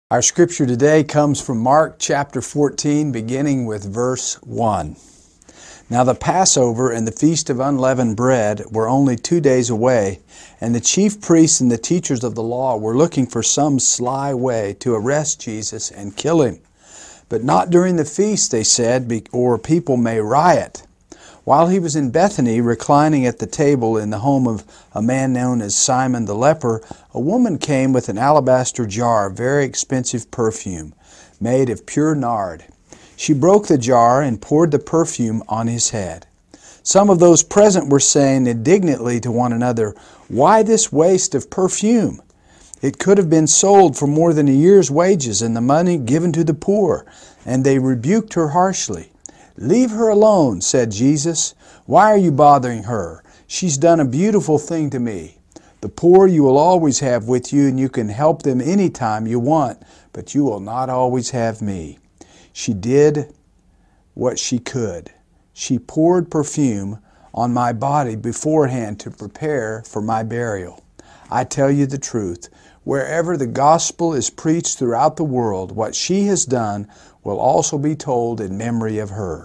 Our scripture today comes from Mark chapter 14, beginning with verse 1. Now the Passover and the Feast of Unleavened Bread were only 2 days away, and the chief priests and the teachers of the law were looking for some sly way to arrest Jesus and kill him. But not during the feast, they said, or people may riot. While he was in Bethany, reclining at the table in the home of a man known as Simon the leper, a woman came with an alabaster jar of very expensive perfume, made of pure nard. She broke the jar and poured the perfume on his head. Some of those present were saying indignantly to one another, "Why this waste of perfume? It could have been sold for more than a year's wages and the money given to the poor." And they rebuked her harshly. "Leave her alone," said Jesus. "Why are you bothering her? She's done a beautiful thing to me. The poor you will always have with you, and you can help them any time you want, but you will not always have me." She did what she could. She poured perfume on my body beforehand to prepare for my burial. I tell you the truth, wherever the gospel is preached throughout the world, what she has done will also be told in memory of her.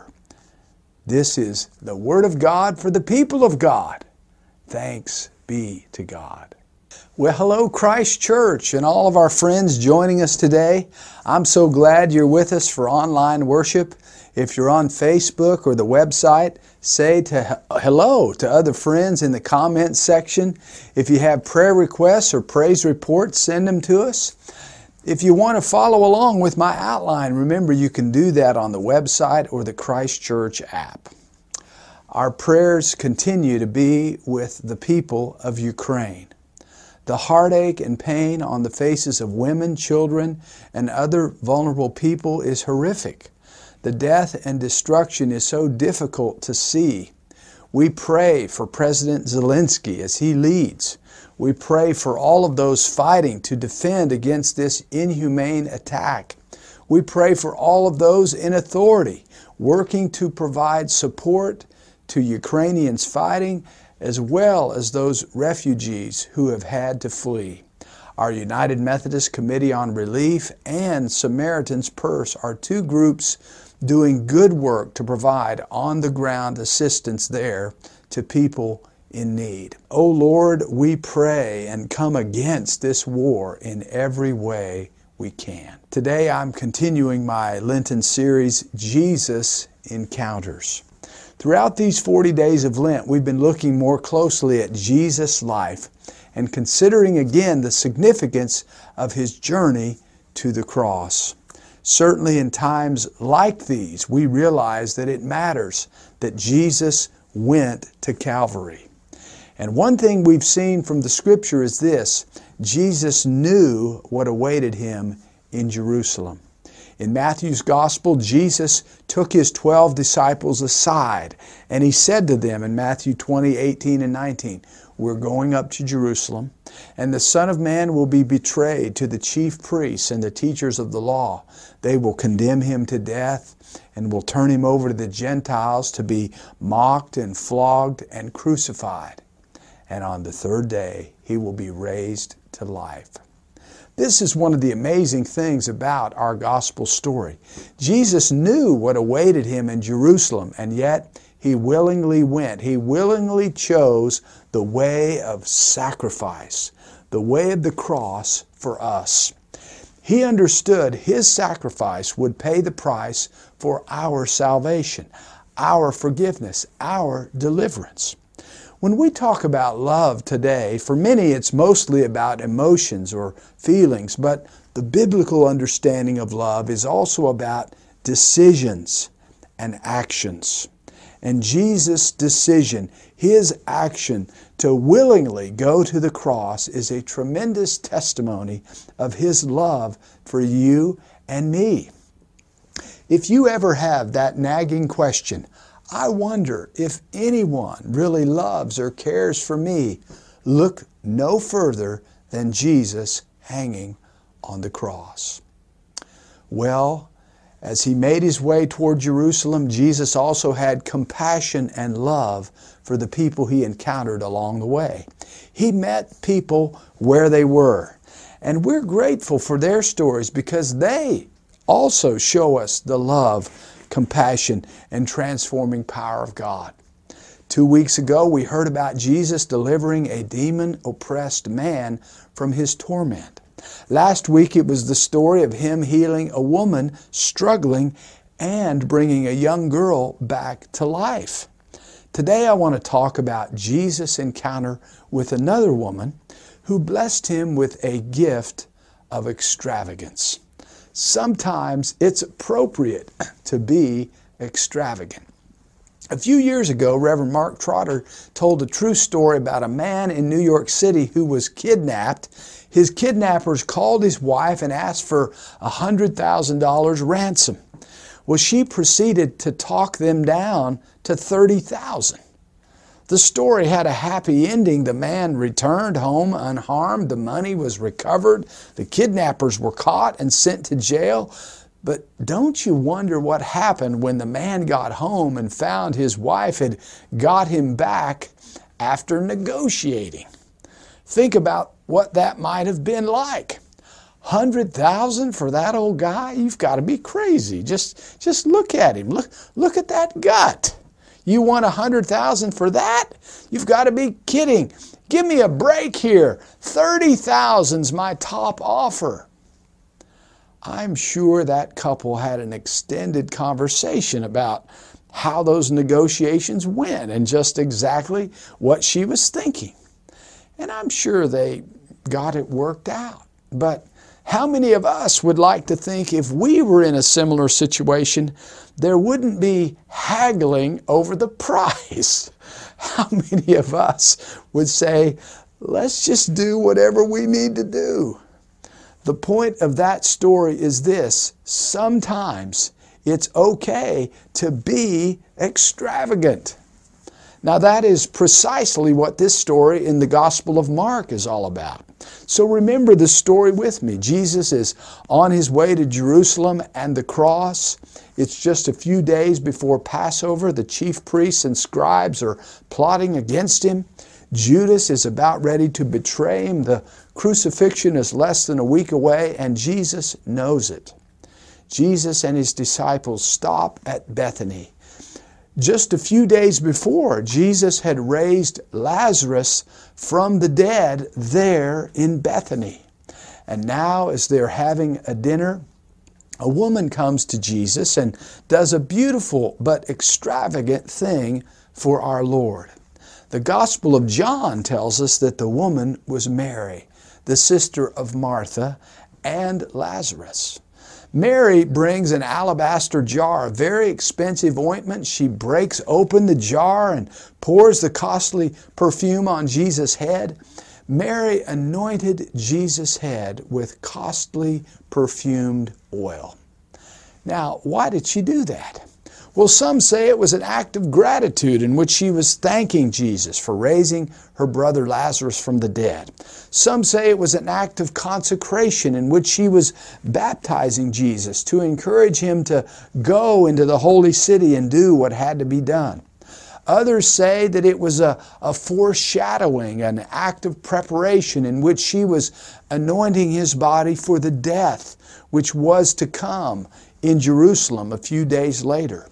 This is the Word of God for the people of God. Thanks be to God. Well, hello Christ Church and all of our friends joining us today. I'm so glad you're with us for online worship. If you're on Facebook or the website, say hello to other friends in the comments section. If you have prayer requests or praise reports, send them to us. If you want to follow along with my outline, remember you can do that on the website or the Christ Church app. Our prayers continue to be with the people of Ukraine. The heartache and pain on the faces of women, children, and other vulnerable people is horrific. The death and destruction is so difficult to see. We pray for President Zelensky as he leads. We pray for all of those fighting to defend against this inhumane attack. We pray for all of those in authority working to provide support to Ukrainians fighting, as well as those refugees who have had to flee. Our United Methodist Committee on Relief and Samaritan's Purse are two groups doing good work to provide on-the-ground assistance there to people in need. Oh Lord, we pray and come against this war in every way we can. Today I'm continuing my Lenten series, Jesus Encounters. Throughout these 40 days of Lent, we've been looking more closely at Jesus' life and considering again the significance of His journey to the cross. Certainly in times like these, we realize that it matters that Jesus went to Calvary. And one thing we've seen from the Scripture is this: Jesus knew what awaited Him in Jerusalem. In Matthew's Gospel, Jesus took His 12 disciples aside and He said to them in Matthew 20:18 and 19, "We're going up to Jerusalem, and the Son of Man will be betrayed to the chief priests and the teachers of the law. They will condemn Him to death and will turn Him over to the Gentiles to be mocked and flogged and crucified. And on the third day He will be raised to life." This is one of the amazing things about our gospel story. Jesus knew what awaited Him in Jerusalem, and yet He willingly went. He willingly chose the way of sacrifice, the way of the cross for us. He understood His sacrifice would pay the price for our salvation, our forgiveness, our deliverance. When we talk about love today, for many it's mostly about emotions or feelings, but the biblical understanding of love is also about decisions and actions. And Jesus' decision, His action to willingly go to the cross, is a tremendous testimony of His love for you and me. If you ever have that nagging question, I wonder if anyone really loves or cares for me, look no further than Jesus hanging on the cross. Well, as He made His way toward Jerusalem, Jesus also had compassion and love for the people He encountered along the way. He met people where they were, And we're grateful for their stories because they also show us the love, compassion, and transforming power of God. 2 weeks ago, we heard about Jesus delivering a demon-oppressed man from his torment. Last week, it was the story of Him healing a woman struggling and bringing a young girl back to life. Today, I want to talk about Jesus' encounter with another woman who blessed Him with a gift of extravagance. Sometimes it's appropriate to be extravagant. A few years ago, Reverend Mark Trotter told a true story about a man in New York City who was kidnapped. His kidnappers called his wife and asked for $100,000 ransom. Well, she proceeded to talk them down to $30,000. The story had a happy ending. The man returned home unharmed. The money was recovered. The kidnappers were caught and sent to jail. But don't you wonder what happened when the man got home and found his wife had got him back after negotiating? Think about what that might have been like. $100,000 for that old guy? You've got to be crazy. Just look at him. Look at that gut. You want $100,000 for that? You've got to be kidding. Give me a break here. $30,000's my top offer. I'm sure that couple had an extended conversation about how those negotiations went and just exactly what she was thinking. And I'm sure they got it worked out. But how many of us would like to think if we were in a similar situation, there wouldn't be haggling over the price? How many of us would say, let's just do whatever we need to do? The point of that story is this: sometimes it's okay to be extravagant. Now that is precisely what this story in the Gospel of Mark is all about. So remember the story with me. Jesus is on His way to Jerusalem and the cross. It's just a few days before Passover. The chief priests and scribes are plotting against Him. Judas is about ready to betray Him. The crucifixion is less than a week away, and Jesus knows it. Jesus and His disciples stop at Bethany. Just a few days before, Jesus had raised Lazarus from the dead there in Bethany. And now, as they're having a dinner, a woman comes to Jesus and does a beautiful but extravagant thing for our Lord. The Gospel of John tells us that the woman was Mary, the sister of Martha and Lazarus. Mary brings an alabaster jar, a very expensive ointment. She breaks open the jar and pours the costly perfume on Jesus' head. Mary anointed Jesus' head with costly perfumed oil. Now, why did she do that? Well, some say it was an act of gratitude in which she was thanking Jesus for raising her brother Lazarus from the dead. Some say it was an act of consecration in which she was baptizing Jesus to encourage Him to go into the holy city and do what had to be done. Others say that it was a foreshadowing, an act of preparation in which she was anointing His body for the death which was to come in Jerusalem a few days later.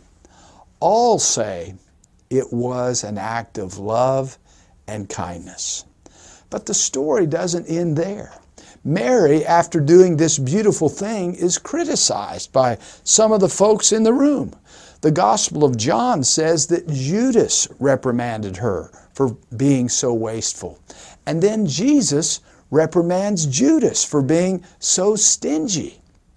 All say it was an act of love and kindness. But the story doesn't end there. Mary, after doing this beautiful thing, is criticized by some of the folks in the room. The Gospel of John says that Judas reprimanded her for being so wasteful. And then Jesus reprimands Judas for being so stingy.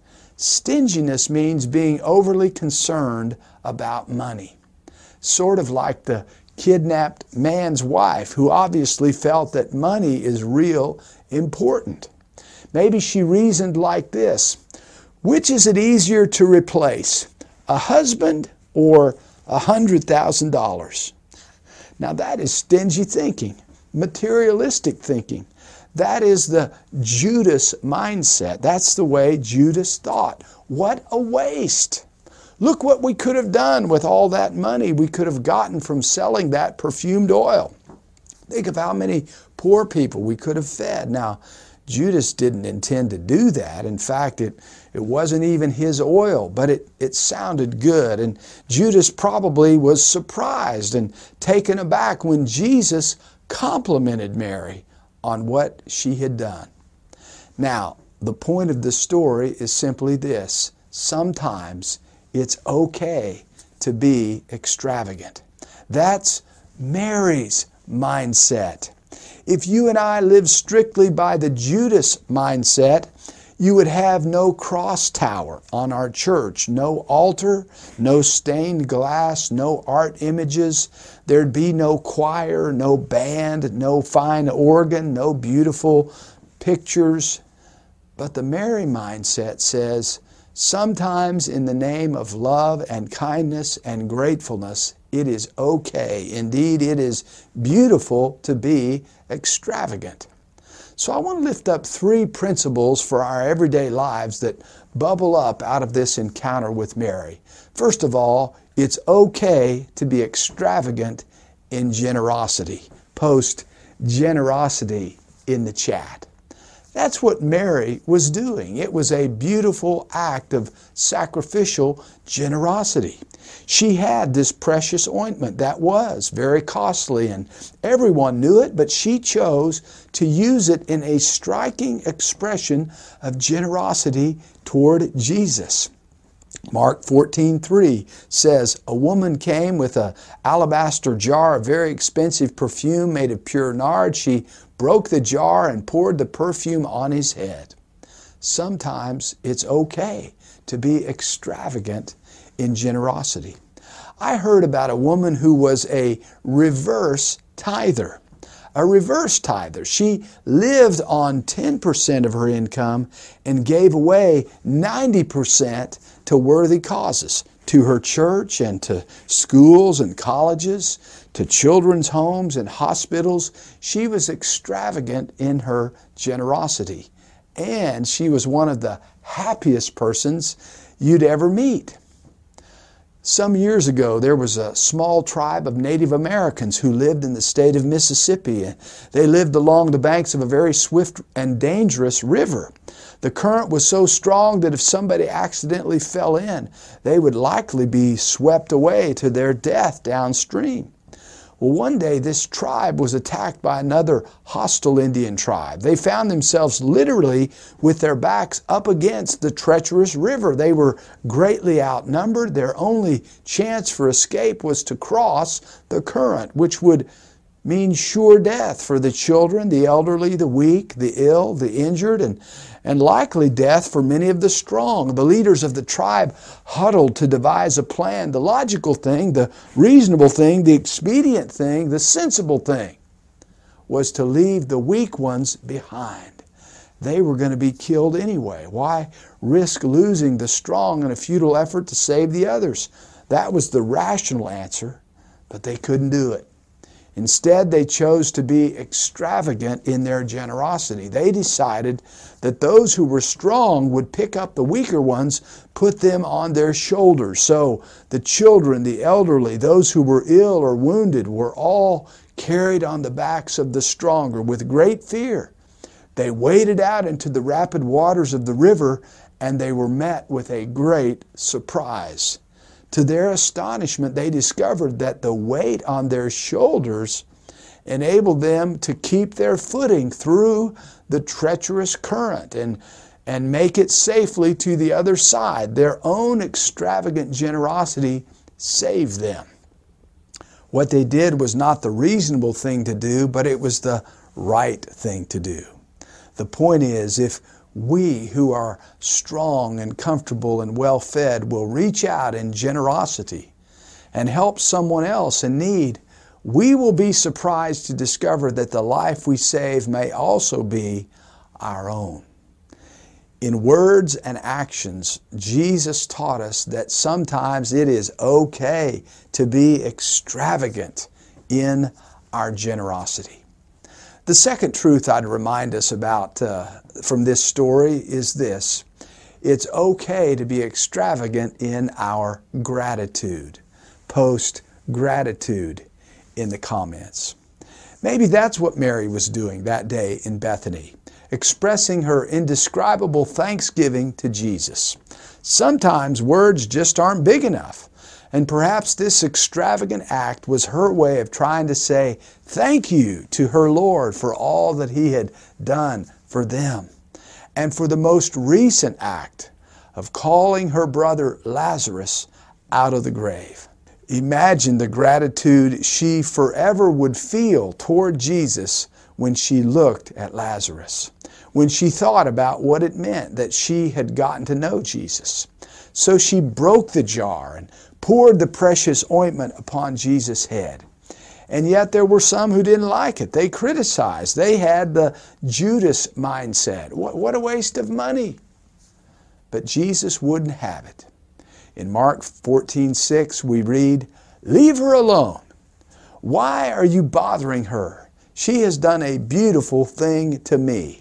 Stinginess means being overly concerned about money. Sort of like the kidnapped man's wife, who obviously felt that money is real important. Maybe she reasoned like this: which is it easier to replace, a husband or $100,000? Now that is stingy thinking, materialistic thinking. That is the Judas mindset. That's the way Judas thought. What a waste! Look what we could have done with all that money we could have gotten from selling that perfumed oil. Think of how many poor people we could have fed. Now, Judas didn't intend to do that. In fact, it wasn't even his oil, but it sounded good. And Judas probably was surprised and taken aback when Jesus complimented Mary on what she had done. Now, the point of the story is simply this: sometimes it's okay to be extravagant. That's Mary's mindset. If you and I lived strictly by the Judas mindset, you would have no cross tower on our church, no altar, no stained glass, no art images. There'd be no choir, no band, no fine organ, no beautiful pictures. But the Mary mindset says, sometimes in the name of love and kindness and gratefulness, it is okay. Indeed, it is beautiful to be extravagant. So I want to lift up 3 principles for our everyday lives that bubble up out of this encounter with Mary. First of all, it's okay to be extravagant in generosity. Post generosity in the chat. That's what Mary was doing. It was a beautiful act of sacrificial generosity. She had this precious ointment that was very costly, and everyone knew it, but she chose to use it in a striking expression of generosity toward Jesus. Mark 14:3 says, a woman came with an alabaster jar of very expensive perfume made of pure nard. She broke the jar and poured the perfume on his head. Sometimes it's okay to be extravagant in generosity. I heard about a woman who was a reverse tither. A reverse tither. She lived on 10% of her income and gave away 90% to worthy causes, to her church and to schools and colleges, to children's homes and hospitals. She was extravagant in her generosity. And she was one of the happiest persons you'd ever meet. Some years ago, there was a small tribe of Native Americans who lived in the state of Mississippi. They lived along the banks of a very swift and dangerous river. The current was so strong that if somebody accidentally fell in, they would likely be swept away to their death downstream. Well, one day this tribe was attacked by another hostile Indian tribe. They found themselves literally with their backs up against the treacherous river. They were greatly outnumbered. Their only chance for escape was to cross the current, which would mean sure death for the children, the elderly, the weak, the ill, the injured, and likely death for many of the strong. The leaders of the tribe huddled to devise a plan. The logical thing, the reasonable thing, the expedient thing, the sensible thing was to leave the weak ones behind. They were going to be killed anyway. Why risk losing the strong in a futile effort to save the others? That was the rational answer, but they couldn't do it. Instead, they chose to be extravagant in their generosity. They decided that those who were strong would pick up the weaker ones, put them on their shoulders. So the children, the elderly, those who were ill or wounded were all carried on the backs of the stronger with great fear. They waded out into the rapid waters of the river, and they were met with a great surprise. To their astonishment, they discovered that the weight on their shoulders enabled them to keep their footing through the treacherous current and make it safely to the other side. Their own extravagant generosity saved them. What they did was not the reasonable thing to do, but it was the right thing to do. The point is, if we who are strong and comfortable and well-fed will reach out in generosity and help someone else in need, we will be surprised to discover that the life we save may also be our own. In words and actions, Jesus taught us that sometimes it is okay to be extravagant in our generosity. The second truth I'd remind us about from this story is this: it's okay to be extravagant in our gratitude. Post gratitude in the comments. Maybe that's what Mary was doing that day in Bethany. expressing her indescribable thanksgiving to Jesus. Sometimes words just aren't big enough, and perhaps this extravagant act was her way of trying to say thank you to her Lord for all that He had done for them, and for the most recent act of calling her brother Lazarus out of the grave. Imagine the gratitude she forever would feel toward Jesus when she looked at Lazarus, when she thought about what it meant that she had gotten to know Jesus. So she broke the jar and poured the precious ointment upon Jesus' head. And yet there were some who didn't like it. They criticized. They had the Judas mindset. What a waste of money. But Jesus wouldn't have it. In Mark 14:6 we read, "Leave her alone. Why are you bothering her? She has done a beautiful thing to me."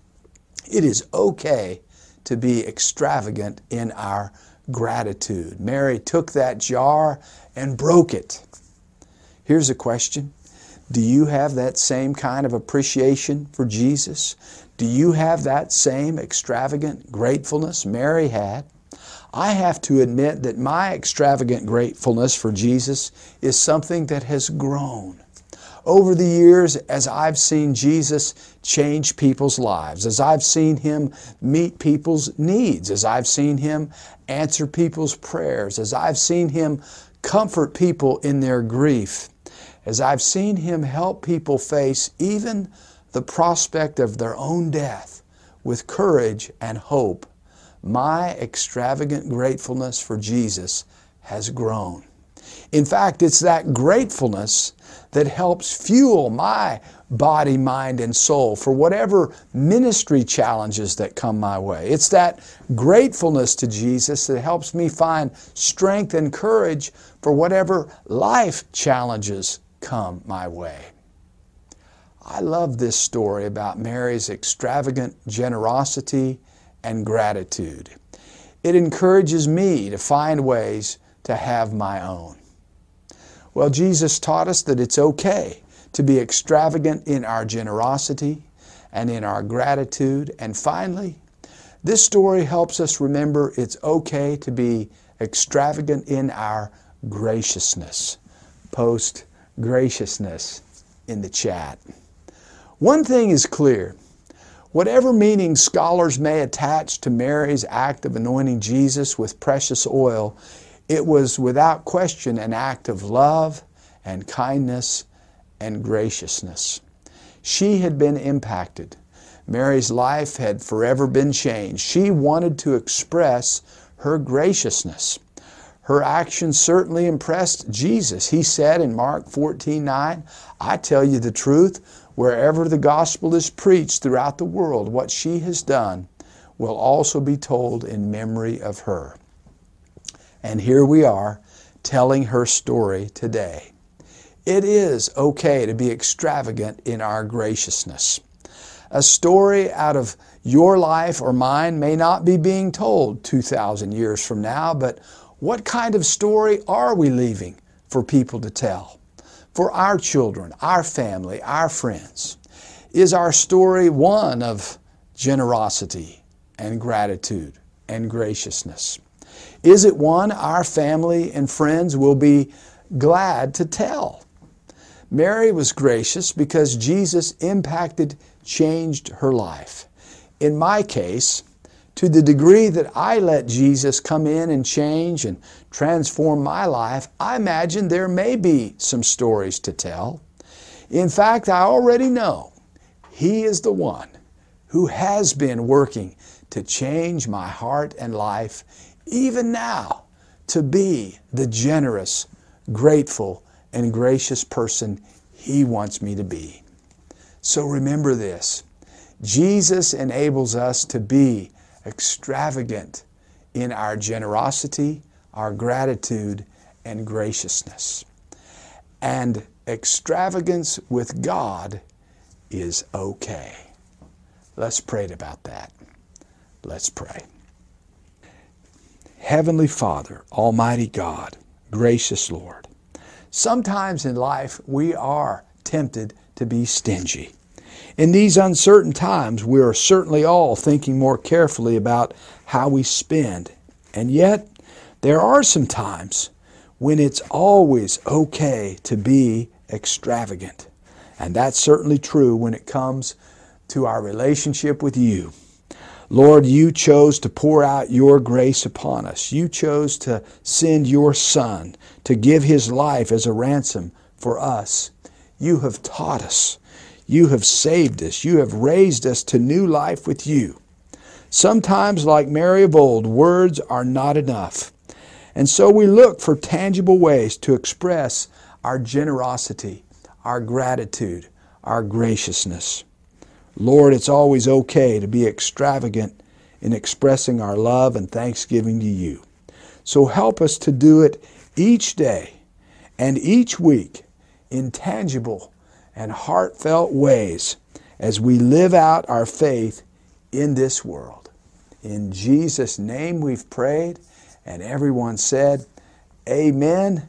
It is okay to be extravagant in our gratitude. Mary took that jar and broke it. Here's a question. Do you have that same kind of appreciation for Jesus? Do you have that same extravagant gratefulness Mary had? I have to admit that my extravagant gratefulness for Jesus is something that has grown. Over the years, as I've seen Jesus change people's lives, as I've seen Him meet people's needs, as I've seen Him answer people's prayers, as I've seen Him comfort people in their grief, as I've seen Him help people face even the prospect of their own death with courage and hope, my extravagant gratefulness for Jesus has grown. In fact, it's that gratefulness that helps fuel my body, mind, and soul for whatever ministry challenges that come my way. It's that gratefulness to Jesus that helps me find strength and courage for whatever life challenges come my way. I love this story about Mary's extravagant generosity and gratitude. It encourages me to find ways to have my own. Well, Jesus taught us that it's okay to be extravagant in our generosity and in our gratitude. And finally, this story helps us remember it's okay to be extravagant in our graciousness. Post graciousness in the chat. One thing is clear. Whatever meaning scholars may attach to Mary's act of anointing Jesus with precious oil, it was without question an act of love and kindness and graciousness. She had been impacted. Mary's life had forever been changed. She wanted to express her graciousness. Her actions certainly impressed Jesus. He said in Mark 14:9, "I tell you the truth, wherever the gospel is preached throughout the world, what she has done will also be told in memory of her." And here we are telling her story today. It is okay to be extravagant in our graciousness. A story out of your life or mine may not be being told 2,000 years from now, but what kind of story are we leaving for people to tell? For our children, our family, our friends? Is our story one of generosity and gratitude and graciousness? Is it one our family and friends will be glad to tell? Mary was gracious because Jesus impacted, changed her life. In my case, to the degree that I let Jesus come in and change and transform my life, I imagine there may be some stories to tell. In fact, I already know He is the one who has been working to change my heart and life, even now, to be the generous, grateful, and gracious person He wants me to be. So remember this. Jesus enables us to be extravagant in our generosity, our gratitude, and graciousness. And extravagance with God is okay. Let's pray about that. Let's pray. Heavenly Father, Almighty God, gracious Lord, sometimes in life we are tempted to be stingy. In these uncertain times, we are certainly all thinking more carefully about how we spend. And yet, there are some times when it's always okay to be extravagant. And that's certainly true when it comes to our relationship with you. Lord, you chose to pour out your grace upon us. You chose to send your Son to give His life as a ransom for us. You have taught us. You have saved us. You have raised us to new life with you. Sometimes, like Mary of old, words are not enough. And so we look for tangible ways to express our generosity, our gratitude, our graciousness. Lord, it's always okay to be extravagant in expressing our love and thanksgiving to you. So help us to do it each day and each week in tangible and heartfelt ways as we live out our faith in this world. In Jesus' name we've prayed, and everyone said, Amen,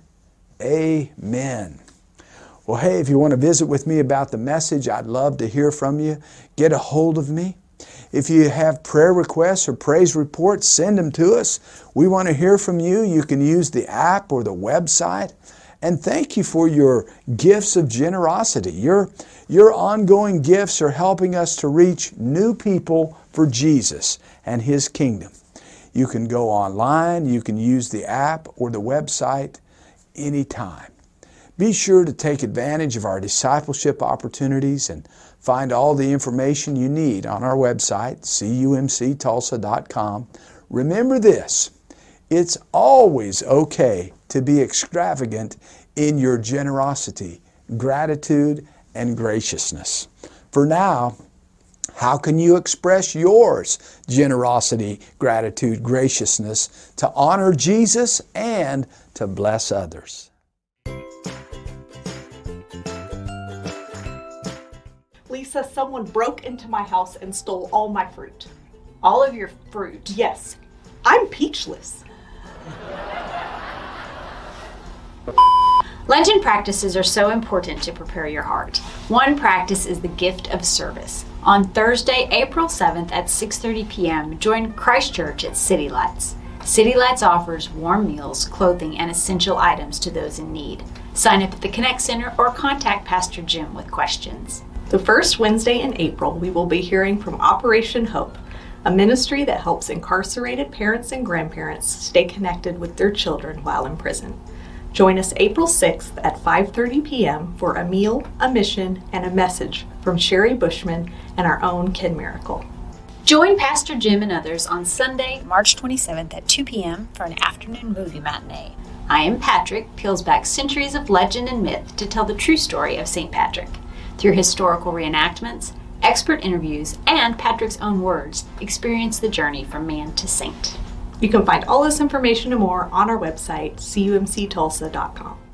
amen. Well, hey, if you want to visit with me about the message, I'd love to hear from you. Get a hold of me. If you have prayer requests or praise reports, send them to us. We want to hear from you. You can use the app or the website. And thank you for your gifts of generosity. Your ongoing gifts are helping us to reach new people for Jesus and His kingdom. You can go online, you can use the app or the website anytime. Be sure to take advantage of our discipleship opportunities and find all the information you need on our website, cumctulsa.com. Remember this, it's always okay to be extravagant in your generosity, gratitude, and graciousness. For now, how can you express yours, generosity, gratitude, graciousness, to honor Jesus and to bless others? Lisa, someone broke into my house and stole all my fruit. All of your fruit? Yes. I'm peachless. Lenten practices are so important to prepare your heart. One practice is the gift of service. On Thursday, April 7th at 6:30 p.m., join Christ Church at City Lights. City Lights offers warm meals, clothing, and essential items to those in need. Sign up at the Connect Center or contact Pastor Jim with questions. The first Wednesday in April, we will be hearing from Operation Hope, a ministry that helps incarcerated parents and grandparents stay connected with their children while in prison. Join us April 6th at 5:30 p.m. for a meal, a mission, and a message from Sherry Bushman and our own Ken Miracle. Join Pastor Jim and others on Sunday, March 27th at 2 p.m. for an afternoon movie matinee. I Am Patrick peels back centuries of legend and myth to tell the true story of St. Patrick. Through historical reenactments, expert interviews, and Patrick's own words, experience the journey from man to saint. You can find all this information and more on our website, cumctulsa.com.